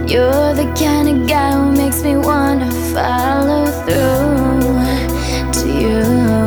You're the kind of guy who makes me wanna follow through to you.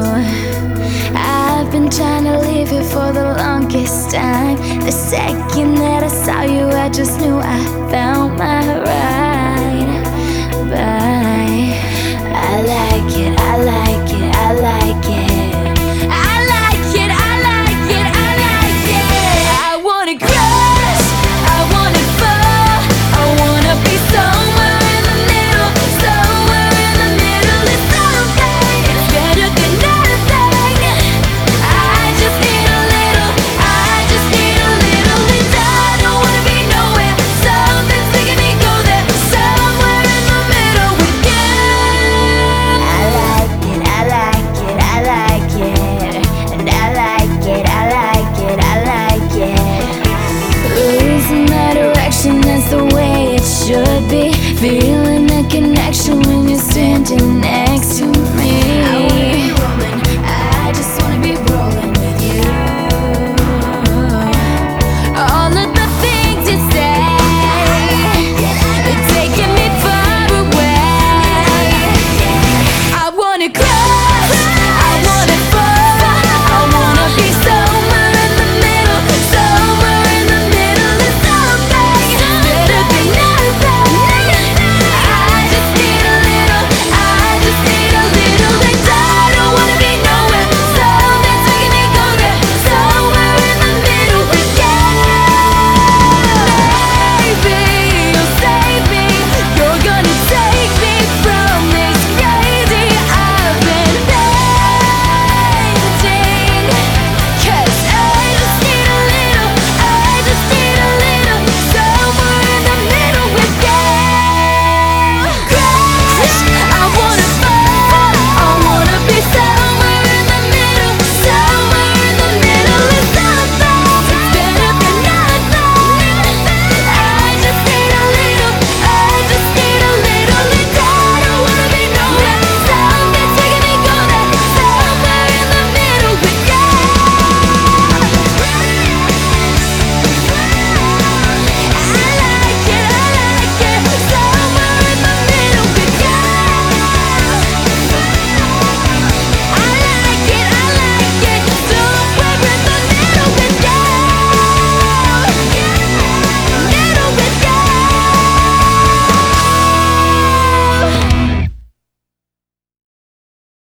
I've been trying to leave you for the longest time. The second that I saw you, I just knew I found my ride. Bye. I like it, I like it, I like it. I like it, I like it, I like it. I wanna crush, I wanna fall, I wanna be somewhere in the middle, somewhere in the middle. It's okay, it's better than nothing. I just need a little, I just need a little. And I don't wanna be nowhere, something's making me go there, somewhere in the middle with you. I like it, I like it, I like it. And I like it, I like it, I like it. Losing my direction, that's the way it should be. Feeling